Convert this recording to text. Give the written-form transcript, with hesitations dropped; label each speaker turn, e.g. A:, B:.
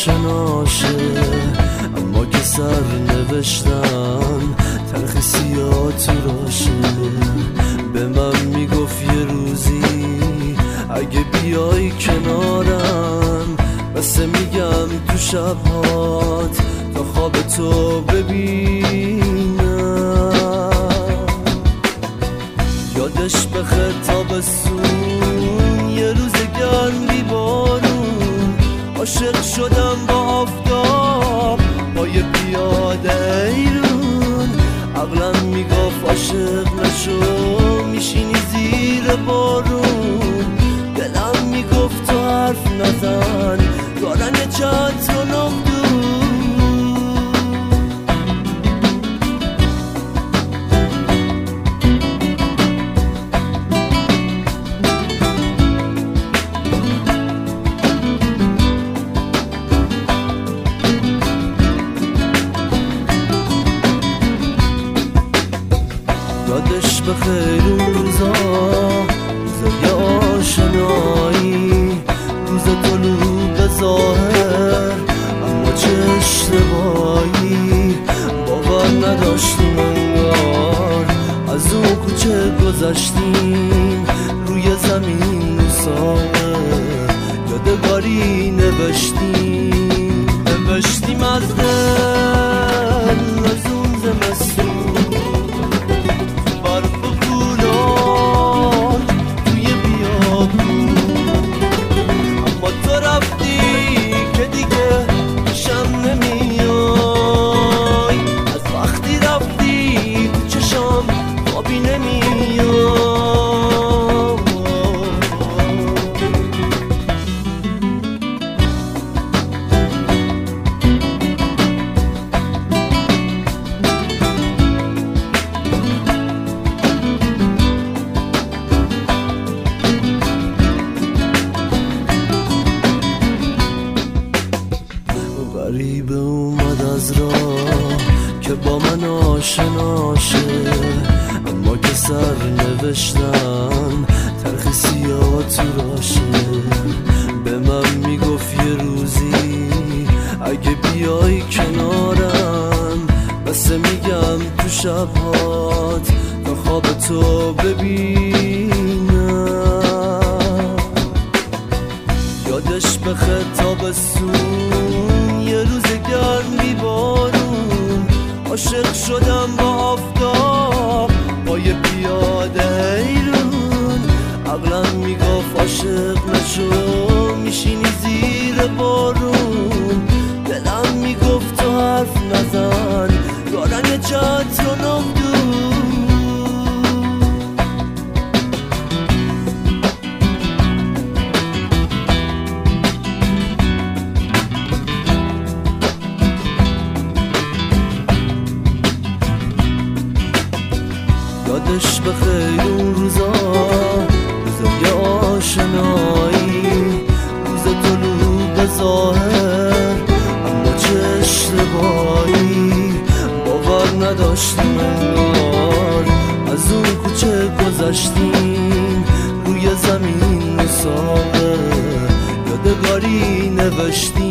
A: آشناشه، اما که سر نوشتم تلخی سیاه تو راشه. به من میگفت یه روزی اگه بیای کنارم، بسه میگم تو شبهات تا خواب تو ببینم. یادش بخیر تابستون یه روز گرم بی بارون، عاشق شدم با آفتاب با یه پیاده ایرون. عقلم میگفت عاشق نشو میشینی زیر بارون، دلم میگفت تو حرف نزن دارن یه چتر و نقدون. یادش بخیر اون روزا، روزای آشنایی، روز طلوع به ظاهر اما چه اشتباهی. باور نداشتیم انگار از اون کوچه گذشتیم، روی زمین رو ساقه یادگاری نوشتیم از دل از اون زمستون. غریبه اومد از راه که با من آشناشه، اما که سر نوشتم تلخی سیاه تو راشه. به من میگفت یه روزی اگه بیای کنارم، بسه میگم تو شبهات تا خواب تو ببینم. یادش بخیر تابستون یه روز گرم بی بارون، عاشق شدم با آفتاب با یه پیاده ایرون. عقلم میگفت عاشق نشو میشینی زیر بارون، دلم میگفت تو حرف نزن دارن یه چتر و نقدون. یادش بخیر اون روزا، روزای آشنایی، روز طلوع به ظاهر اما چه اشتباهی. باور نداشتیم انگار از اون کوچه گذشتیم، روی زمین رو ساقه یادگاری نوشتیم.